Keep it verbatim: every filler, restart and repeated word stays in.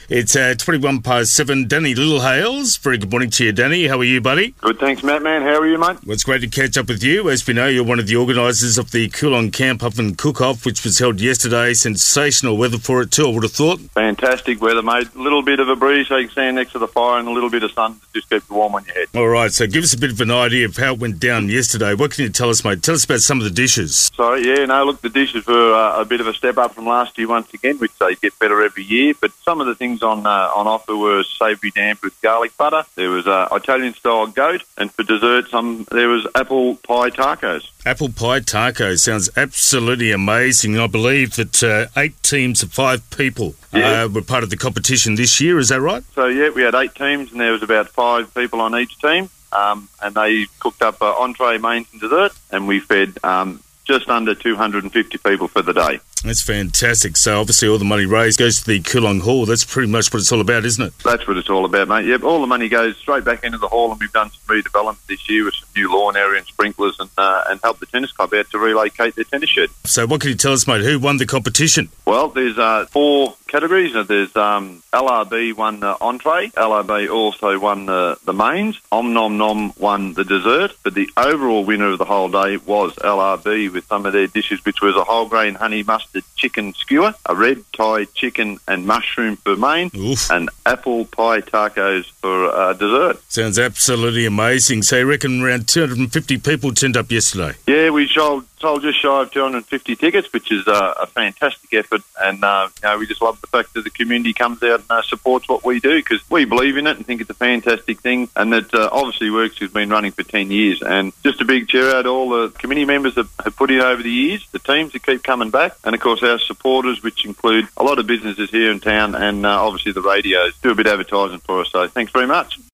It's uh, twenty-one past seven. Danny Littlehales. Very good morning to you, Danny. How are you, buddy? Good, thanks, Matt, man. How are you, mate? Well, it's great to catch up with you. As we know, you're one of the organisers of the Coolong Camp Up and Cook-Off, which was held yesterday. Sensational weather for it too, I would have thought. Fantastic weather, mate. A little bit of a breeze so you can stand next to the fire and a little bit of sun to just keep you warm on your head. All right, so give us a bit of an idea of how it went down yesterday. What can you tell us, mate? Tell us about some of the dishes. Sorry, yeah, no, look, the dishes were uh, a bit of a step up from last year once again, which they get better every year, but some of the things on uh, on offer were savoury damp with garlic butter. There was uh, Italian-style goat, and for dessert, some there was apple pie tacos. Apple pie tacos sounds absolutely amazing. I believe that uh, eight teams of five people yeah. uh, were part of the competition this year. Is that right? So, yeah, we had eight teams, and there was about five people on each team, um, and they cooked up uh, entree, mains and dessert, and we fed um, just under two hundred fifty people for the day. That's fantastic. So obviously all the money raised goes to the Coolong Hall. That's pretty much what it's all about, isn't it? That's what it's all about, mate. Yep, all the money goes straight back into the hall, and we've done some redevelopment this year with some new lawn area and sprinklers, and uh, and helped the tennis club out to relocate their tennis shed. So what can you tell us, mate? Who won the competition? Well, there's uh, four categories. There's um, L R B won the entree. L R B also won the, the mains. Om Nom Nom won the dessert. But the overall winner of the whole day was L R B with some of their dishes, which was a whole grain honey mustard chicken skewer, a red Thai chicken and mushroom for main, Oof. and apple pie tacos for uh, dessert. Sounds absolutely amazing. So you reckon around two hundred fifty people turned up yesterday? Yeah, we sold, sold just shy of two hundred fifty tickets, which is uh, a fantastic effort, and uh, you know, we just love the fact that the community comes out and uh, supports what we do, because we believe in it and think it's a fantastic thing, and that uh, obviously Works has been running for ten years, and just a big cheer out to all the committee members that have put in over the years, the teams that keep coming back, and of course our supporters, which include a lot of businesses here in town, and uh, obviously the radios do a bit of advertising for us, so thanks very much.